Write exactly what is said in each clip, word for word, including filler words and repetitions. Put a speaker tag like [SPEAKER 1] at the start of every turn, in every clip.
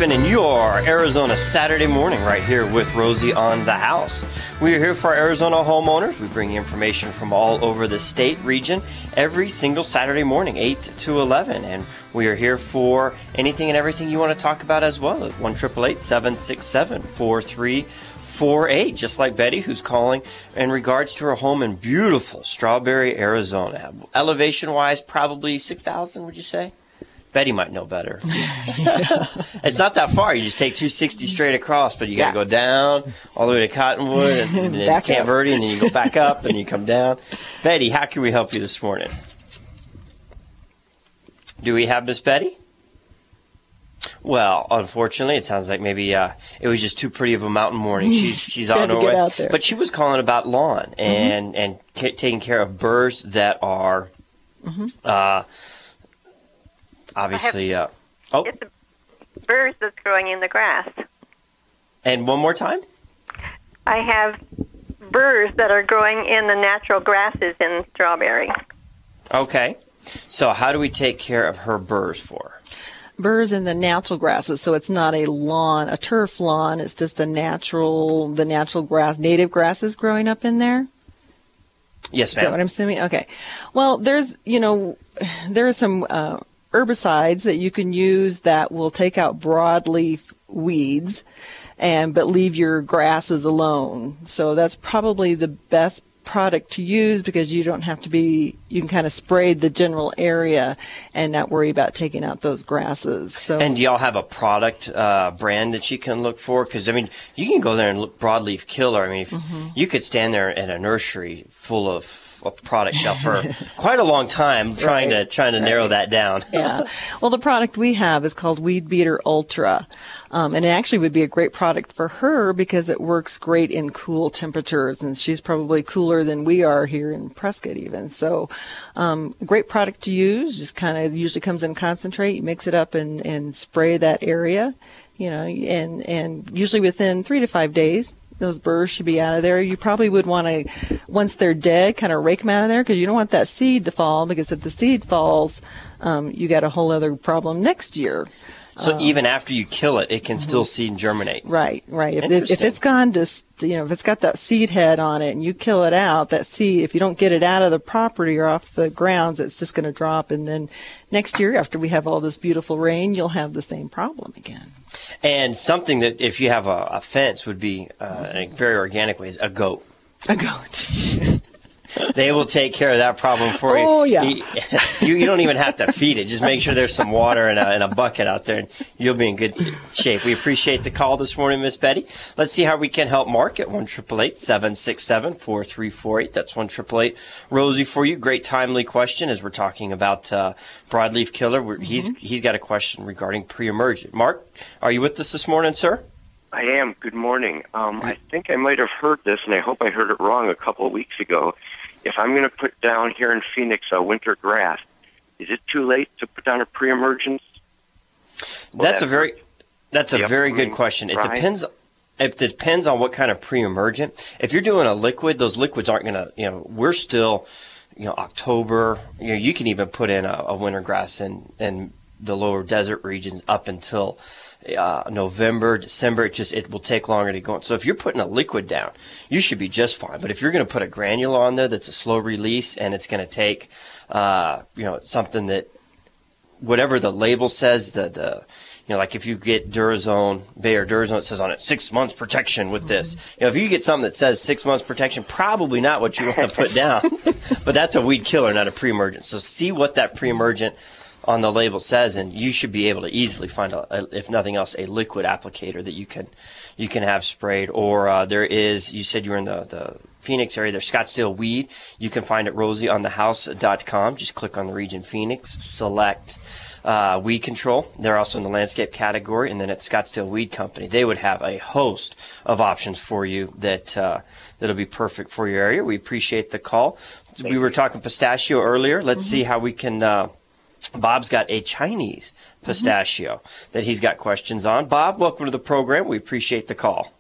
[SPEAKER 1] spending your Arizona Saturday morning right here with Rosie on the House. We are here for our Arizona homeowners. We bring you information from all over the state, region, every single Saturday morning, eight to eleven. And we are here for anything and everything you want to talk about as well at one eight eight eight, seven six seven, four three four eight, just like Betty, who's calling in regards to her home in beautiful Strawberry, Arizona. Elevation-wise, probably six thousand, would you say? Betty might know better. It's not that far. You just take two sixty straight across, but you got to
[SPEAKER 2] Yeah.
[SPEAKER 1] go down all the way to Cottonwood and, and then
[SPEAKER 2] Back
[SPEAKER 1] Camp
[SPEAKER 2] up.
[SPEAKER 1] Verde, and then you go back up and you come down. Betty, how can we help you this morning? Do we have Miss Betty? Well, unfortunately, it sounds like maybe uh, it was just too pretty of a mountain morning. She's she's
[SPEAKER 2] She had
[SPEAKER 1] on her
[SPEAKER 2] to get
[SPEAKER 1] way,
[SPEAKER 2] out there.
[SPEAKER 1] but she was calling about lawn and and ca- taking care of burrs that are uh, obviously. Uh, oh,
[SPEAKER 3] It's a burrs that's growing in the grass.
[SPEAKER 1] and one more time.
[SPEAKER 3] I have burrs that are growing in the natural grasses in Strawberry.
[SPEAKER 1] Okay, so how do we take care of her burrs for her?
[SPEAKER 2] Burrs in the natural grasses, so it's not a lawn, a turf lawn. It's just the natural, the natural grass, native grasses growing up in there.
[SPEAKER 1] Yes,
[SPEAKER 2] Is that what
[SPEAKER 1] ma'am.
[SPEAKER 2] I'm assuming? Okay. Well, there's, you know, there are some uh, herbicides that you can use that will take out broadleaf weeds, and but leave your grasses alone. So that's probably the best product to use because you don't have to be, you can kind of spray the general area and not worry about taking out those grasses. So
[SPEAKER 1] And do y'all have a product uh, brand that you can look for? Because, I mean, you can go there and look broadleaf killer. I mean, if you could stand there in a nursery full of, of product shelf for quite a long time trying
[SPEAKER 2] Right.
[SPEAKER 1] to trying to narrow that down.
[SPEAKER 2] yeah. Well, the product we have is called Weed Beater Ultra. Um, and it actually would be a great product for her because it works great in cool temperatures. And she's probably cooler than we are here in Prescott even. So um, great product to use. Just kind of usually comes in concentrate. You mix it up and, and spray that area, you know, and, and usually within three to five days. Those burrs should be out of there. You probably would want to, once they're dead, kind of rake them out of there because you don't want that seed to fall because if the seed falls, um, you got a whole other problem next year.
[SPEAKER 1] So even after you kill it, it can still seed and germinate.
[SPEAKER 2] Right, right. If, it, if
[SPEAKER 1] Interesting.
[SPEAKER 2] it's gone to, s- you know, if it's got that seed head on it and you kill it out, that seed, if you don't get it out of the property or off the grounds, it's just going to drop. And then next year, after we have all this beautiful rain, you'll have the same problem again.
[SPEAKER 1] And something that, if you have a, a fence, would be uh, in a very organic way is a goat.
[SPEAKER 2] A goat.
[SPEAKER 1] They will take care of that problem for you.
[SPEAKER 2] Oh, yeah.
[SPEAKER 1] You, you. You don't even have to feed it. Just make sure there's some water and a, and a bucket out there, and you'll be in good shape. We appreciate the call this morning, Miss Betty. Let's see how we can help Mark at one eight eight eight, seven six seven, four three four eight. That's one eight eight eight, Rosie for you. Great timely question as we're talking about uh, broadleaf killer. We're, he's He's got a question regarding pre-emergent. Mark, are you with us this morning, sir?
[SPEAKER 4] I am. Good morning. Um, I think I might have heard this, and I hope I heard it wrong a couple of weeks ago. If I'm going to put down here in Phoenix a winter grass, is it too late to put down a pre-emergence? Will
[SPEAKER 1] That's
[SPEAKER 4] that
[SPEAKER 1] a very
[SPEAKER 4] hurt
[SPEAKER 1] that's a
[SPEAKER 4] the
[SPEAKER 1] very good
[SPEAKER 4] upcoming
[SPEAKER 1] question. It
[SPEAKER 4] dry?
[SPEAKER 1] depends. It depends on what kind of pre-emergent. If you're doing a liquid, those liquids aren't going to. You know, we're still, you know, October. You know, you can even put in a, a winter grass in in the lower desert regions up until uh, November, December. It just it will take longer to go. So if you're putting a liquid down, you should be just fine. But if you're going to put a granule on there that's a slow release and it's going to take, uh, you know, something that whatever the label says, the the you know, like if you get Durazone, Bayer Durazone, it says on it six months protection with this. You know, if you get something that says six months protection, probably not what you want to put down. But that's a weed killer, not a pre-emergent. So see what that pre-emergent on the label says, and you should be able to easily find, a, a, if nothing else, a liquid applicator that you can you can have sprayed. Or uh, there is, you said you were in the, the Phoenix area, there's Scottsdale Weed. You can find it rosie on the house dot com. Just click on the region Phoenix, select uh, weed control. They're also in the landscape category, and then at Scottsdale Weed Company, they would have a host of options for you that uh, that'll be perfect for your area. We appreciate the call. We were talking pistachio earlier. Let's see how we can. Uh, Bob's got a Chinese pistachio mm-hmm. that he's got questions on. Bob, welcome to the program. We appreciate the call.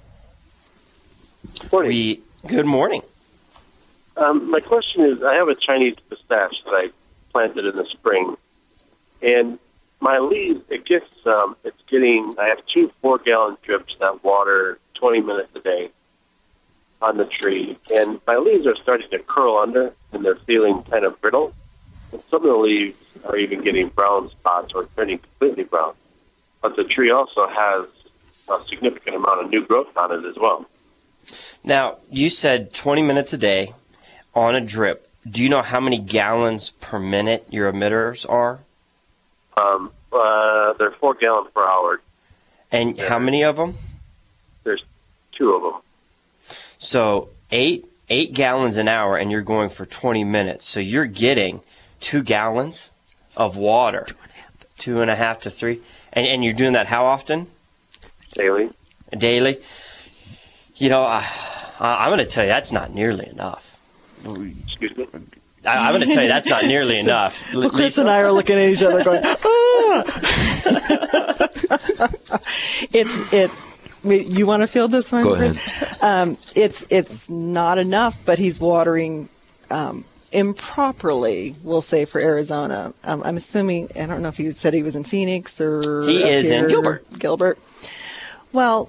[SPEAKER 5] Morning.
[SPEAKER 1] We, good morning.
[SPEAKER 5] Um, my question is, I have a Chinese pistache that I planted in the spring, and my leaves, it gets, um, it's getting, I have two four-gallon drips that water twenty minutes a day on the tree. And my leaves are starting to curl under, and they're feeling kind of brittle. And some of the leaves are even getting brown spots or turning completely brown. But the tree also has a significant amount of new growth on it as well.
[SPEAKER 1] Now, you said twenty minutes a day on a drip. Do you know how many gallons per minute your emitters are?
[SPEAKER 5] Um, uh, they're four gallons per hour.
[SPEAKER 1] And
[SPEAKER 5] Yeah.
[SPEAKER 1] how many of them?
[SPEAKER 5] There's two of them.
[SPEAKER 1] So eight eight gallons an hour, and you're going for twenty minutes. So you're getting two gallons of water, two and a half to three. And, and you're doing that how often?
[SPEAKER 5] Daily.
[SPEAKER 1] Daily. You know, I, I, I'm going to tell you that's not nearly enough.
[SPEAKER 5] Excuse me?
[SPEAKER 1] I, I'm going to tell you that's not nearly enough.
[SPEAKER 2] Well, Chris
[SPEAKER 1] Lisa?
[SPEAKER 2] and I are looking at each other going, ah! it's, it's, you want to field this one,
[SPEAKER 6] Go
[SPEAKER 2] Chris?
[SPEAKER 6] ahead.
[SPEAKER 2] Um, it's, it's not enough, but he's watering um, improperly, we'll say, for Arizona. Um, I'm assuming, I don't know if you said he was in Phoenix or
[SPEAKER 1] He
[SPEAKER 2] up
[SPEAKER 1] is in
[SPEAKER 2] here,
[SPEAKER 1] Gilbert.
[SPEAKER 2] Gilbert. Well,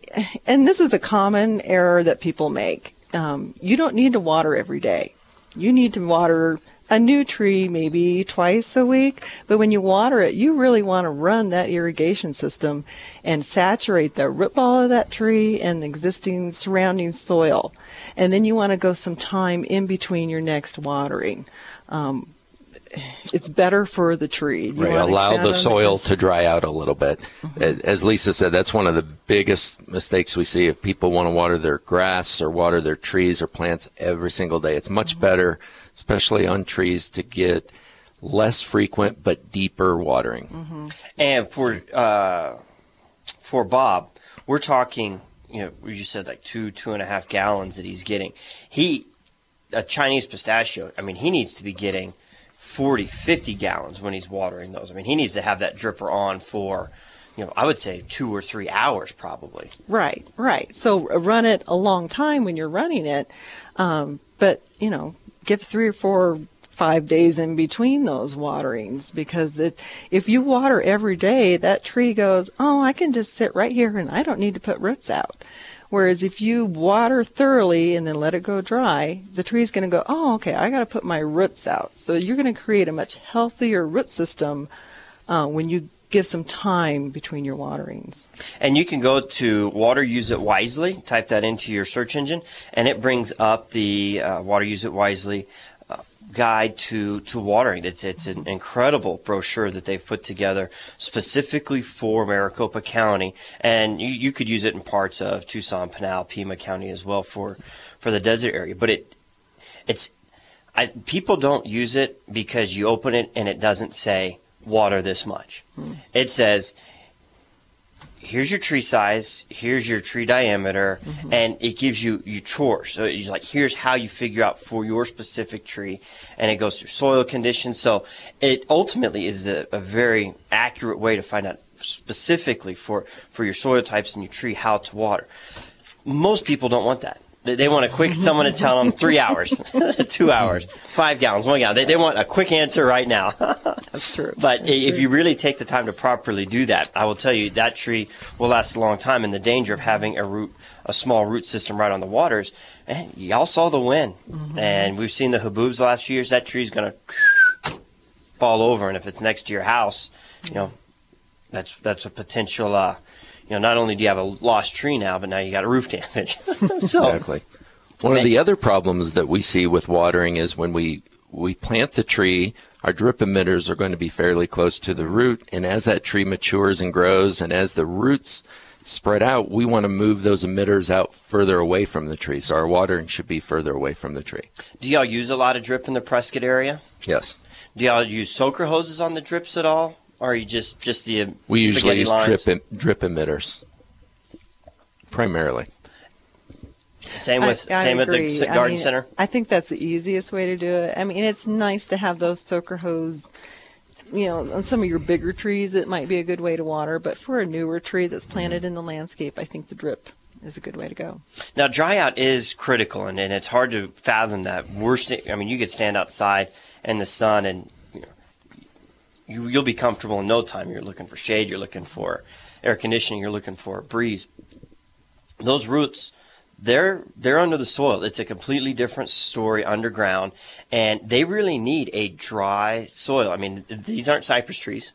[SPEAKER 2] and this is a common error that people make. Um, you don't need to water every day. You need to water a new tree maybe twice a week, but when you water it, you really want to run that irrigation system and saturate the root ball of that tree and the existing surrounding soil. And then you want to go some time in between your next watering. Um, it's better for the tree. You
[SPEAKER 6] Right,
[SPEAKER 2] want to
[SPEAKER 6] allow
[SPEAKER 2] expand
[SPEAKER 6] the
[SPEAKER 2] on
[SPEAKER 6] soil
[SPEAKER 2] that?
[SPEAKER 6] to dry out a little bit. As Lisa said, that's one of the biggest mistakes we see if people want to water their grass or water their trees or plants every single day. It's much better, especially on trees, to get less frequent but deeper watering.
[SPEAKER 1] And for uh, for Bob, we're talking, you know, you said like two, two and a half gallons that he's getting. He, a Chinese pistachio, I mean, he needs to be getting forty, fifty gallons when he's watering those. I mean, he needs to have that dripper on for, you know, I would say two or three hours probably.
[SPEAKER 2] Right, right. So uh, run it a long time when you're running it, um, but, you know, give three or four, five days in between those waterings, because it, if you water every day, that tree goes, oh, I can just sit right here and I don't need to put roots out. Whereas if you water thoroughly and then let it go dry, the tree's going to go, oh, okay, I got to put my roots out. So you're going to create a much healthier root system uh, when you give some time between your waterings.
[SPEAKER 1] And you can go to Water Use It Wisely, type that into your search engine, and it brings up the uh, Water Use It Wisely uh, guide to, to watering. It's, it's an incredible brochure that they've put together specifically for Maricopa County, and you, you could use it in parts of Tucson, Pinal, Pima County as well for, for the desert area. But it it's I, people don't use it because you open it and it doesn't say water this much. Mm. It says, here's your tree size, here's your tree diameter, mm-hmm. and it gives you, you chores. So it's like, here's how you figure out for your specific tree, and it goes through soil conditions. So it ultimately is a, a very accurate way to find out specifically for, for your soil types and your tree how to water. Most people don't want that. They, they want a quick, someone to tell them three hours, two hours, five gallons, one gallon. They, they want a quick answer right now.
[SPEAKER 2] That's true.
[SPEAKER 1] But
[SPEAKER 2] That's
[SPEAKER 1] if
[SPEAKER 2] true.
[SPEAKER 1] you really take the time to properly do that, I will tell you that tree will last a long time. And the danger of having a root, a small root system right on the waters, and y'all saw the wind, mm-hmm. and we've seen the haboobs the last few years. That tree's going to fall over, and if it's next to your house, you know, that's that's a potential. Uh, you know, not only do you have a lost tree now, but now you got a roof damage. so,
[SPEAKER 6] exactly. One of the other problems that we see with watering is when we we plant the tree, our drip emitters are going to be fairly close to the root, and as that tree matures and grows, and as the roots spread out, we want to move those emitters out further away from the tree. So our watering should be further away from the tree.
[SPEAKER 1] Do y'all use a lot of drip in the Prescott area?
[SPEAKER 6] Yes.
[SPEAKER 1] Do y'all use soaker hoses on the drips at all? Or are you just, just the
[SPEAKER 6] We usually use
[SPEAKER 1] lines?
[SPEAKER 6] drip, em- drip emitters, primarily.
[SPEAKER 1] Same with
[SPEAKER 2] I, I
[SPEAKER 1] same
[SPEAKER 2] agree.
[SPEAKER 1] at the
[SPEAKER 2] I
[SPEAKER 1] garden
[SPEAKER 2] mean,
[SPEAKER 1] center?
[SPEAKER 2] I think that's the easiest way to do it. I mean, it's nice to have those soaker hose. You know, on some of your bigger trees, it might be a good way to water. But for a newer tree that's planted in the landscape, I think the drip is a good way to go.
[SPEAKER 1] Now, dry out is critical, and, and it's hard to fathom that. We're st- I mean, you could stand outside in the sun and you, you'll be comfortable in no time. You're looking for shade. You're looking for air conditioning. You're looking for a breeze. Those roots, they're they're under the soil. It's a completely different story underground, and they really need a dry soil. I mean, these aren't cypress trees.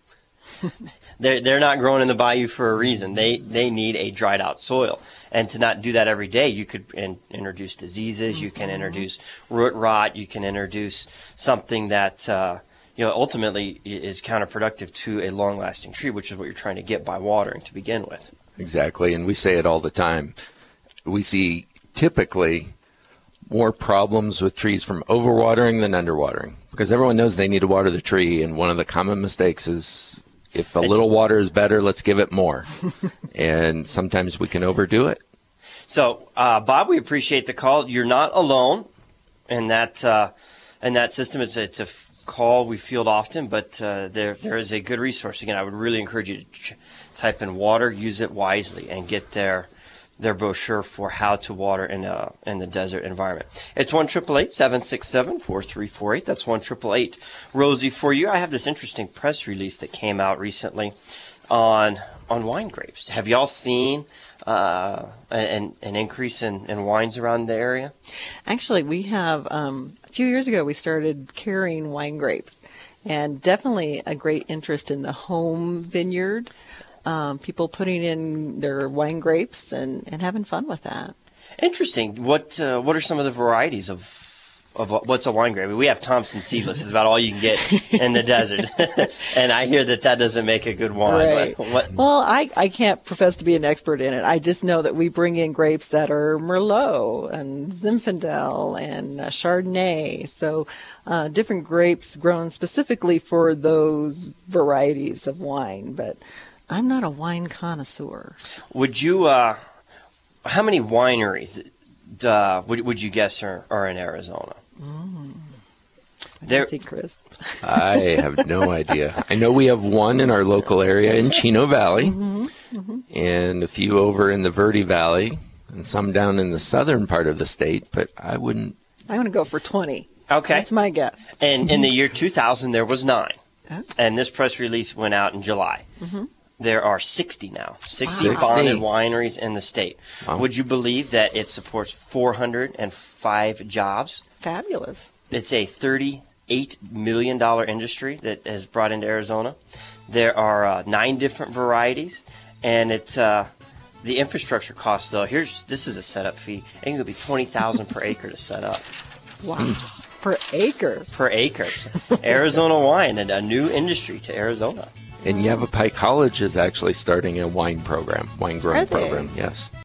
[SPEAKER 1] they're they're not growing in the bayou for a reason. They they need a dried out soil, and to not do that every day, you could in, introduce diseases. You can introduce root rot. You can introduce something that uh, you know ultimately is counterproductive to a long lasting tree, which is what you're trying to get by watering to begin with.
[SPEAKER 6] Exactly, and we say it all the time. We see typically more problems with trees from overwatering than underwatering, because everyone knows they need to water the tree, and one of the common mistakes is if a little water is better, let's give it more. And sometimes we can overdo it.
[SPEAKER 1] So, uh, Bob, we appreciate the call. You're not alone in that uh, in that system. It's a, it's a f- call we field often, but uh, there there is a good resource. Again, I would really encourage you to ch- type in water, use it wisely, and get their their brochure for how to water in a in the desert environment. It's one triple eight seven six seven four three four eight. That's one triple eight Rosie for you. I have this interesting press release that came out recently on on wine grapes. Have y'all seen uh, an an increase in, in wines around the area?
[SPEAKER 2] Actually, we have um, a few years ago we started carrying wine grapes, and definitely a great interest in the home vineyard. Um, people putting in their wine grapes and, and having fun with that.
[SPEAKER 1] Interesting. What uh, what are some of the varieties of of what's a wine grape? We have Thompson seedless. It's about all you can get in the desert, and I hear that that doesn't make a good wine.
[SPEAKER 2] Right.
[SPEAKER 1] What, what?
[SPEAKER 2] Well, I, I can't profess to be an expert in it. I just know that we bring in grapes that are Merlot and Zinfandel and uh, Chardonnay. So uh, different grapes grown specifically for those varieties of wine, but I'm not a wine connoisseur.
[SPEAKER 1] Would you? Uh, how many wineries uh, would would you guess are, are in Arizona?
[SPEAKER 2] Mm. I
[SPEAKER 1] There-
[SPEAKER 2] don't think, Chris.
[SPEAKER 6] I have no idea. I know we have one in our local area in Chino Valley,
[SPEAKER 2] Mm-hmm, mm-hmm.
[SPEAKER 6] and a few over in the Verde Valley, and some down in the southern part of the state, but I wouldn't.
[SPEAKER 2] I'm going to go for twenty.
[SPEAKER 1] Okay.
[SPEAKER 2] That's my guess.
[SPEAKER 1] And in the year two thousand, there was nine,
[SPEAKER 2] Oh.
[SPEAKER 1] and this press release went out in July.
[SPEAKER 2] Mm-hmm.
[SPEAKER 1] There are sixty now, sixty
[SPEAKER 6] Wow.
[SPEAKER 1] bonded wineries in the state.
[SPEAKER 6] Wow.
[SPEAKER 1] Would you believe that it supports four hundred five jobs?
[SPEAKER 2] Fabulous.
[SPEAKER 1] It's a thirty-eight million dollars industry that has brought into Arizona. There are uh, nine different varieties, and it uh, the infrastructure costs, though, here's this is a setup fee. It can be twenty thousand dollars per acre to set up.
[SPEAKER 2] Wow. Per acre.
[SPEAKER 1] Per acre. Arizona wine, and a new industry to Arizona.
[SPEAKER 6] And Yavapai College is actually starting a wine program, wine growing
[SPEAKER 2] Are they?
[SPEAKER 6] program, yes.